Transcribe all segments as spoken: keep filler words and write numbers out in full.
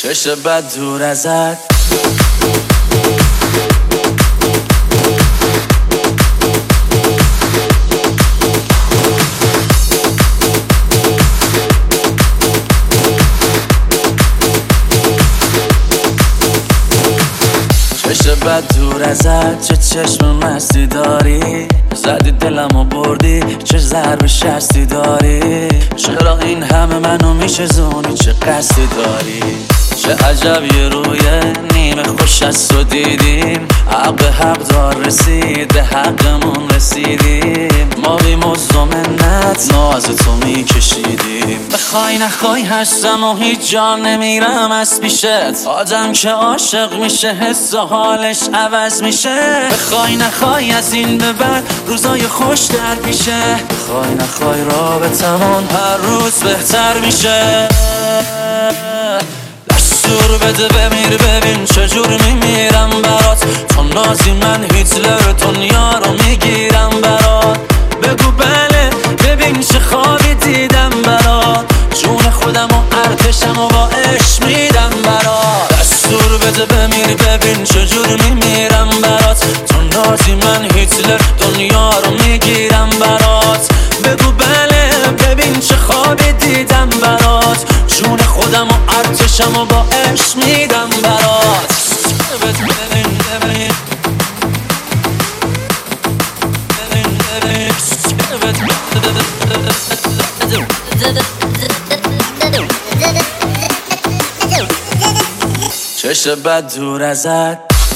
بشه بد دور ازت. چشه بد دور ازت، چه چشم مستی داری، زدی دلمو بردی، چه ضرب شستی داری، چرا این همه منو میشه زونی، چه قصدی داری، چه عجب یه روی نیمه خوش از تو دیدیم، حق به حق دار رسید، به حقمون رسیدیم، ما بی مزد و منت ناز تو میکشیدیم، بخوای نخوای هستم و هیچ جا نمیرم از پیشت، آدم که عاشق میشه حس و حالش عوض میشه، بخوای نخوای از این به بعد روزای خوش در پیشه، بخوای نخوای رابطمون هر روز بهتر میشه. دستور بده بمیر ببین چجور میمیرم برات، تو نازی من هیتلر دنیا رو میگیرم برات، بگو بله ببین چه خوابی دیدم برات، جون خودم و ارتشم و با عشق میدم برات. دستور بده بمیر ببین چجور میمیرم برات، تو نازی من هیتلر دنیا رو میگیرم برات، بگو بله ببین چه خوابی دیدم برات، جون خودم و ارتشم و با عشق میدم برات. چشه بد دور ازت.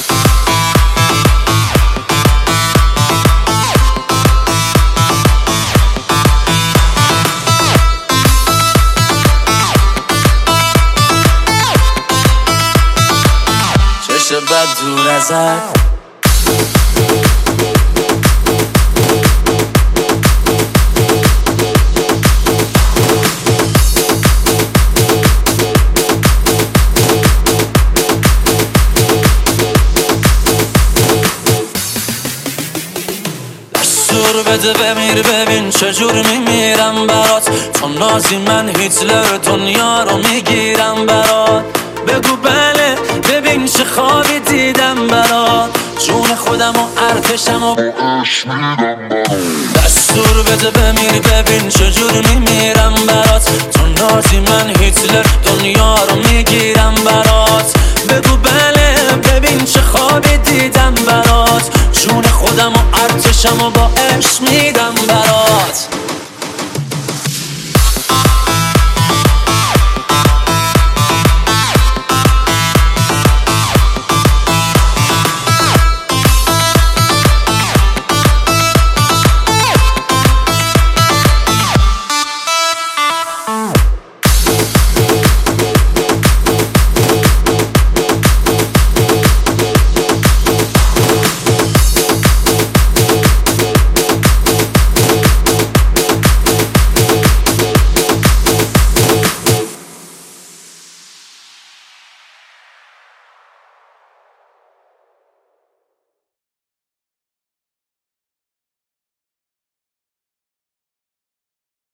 چشه بد دور ازت. دستور بده بمیر ببین چجور میمیرم برات، تو نازی من هیتلر دنیا رو میگیرم برات، بگو بله ببین چه خوابی دیدم برات، جون خودم و ارتشم و عشق میدم برات. دستور بده بمیر ببین چجور میمیرم برات، تو نازی من هیتلر دنیا رو میگیرم برات، بگو بله ببین چه خوابی دیدم برات، جون خودم و ارتشم و با عشق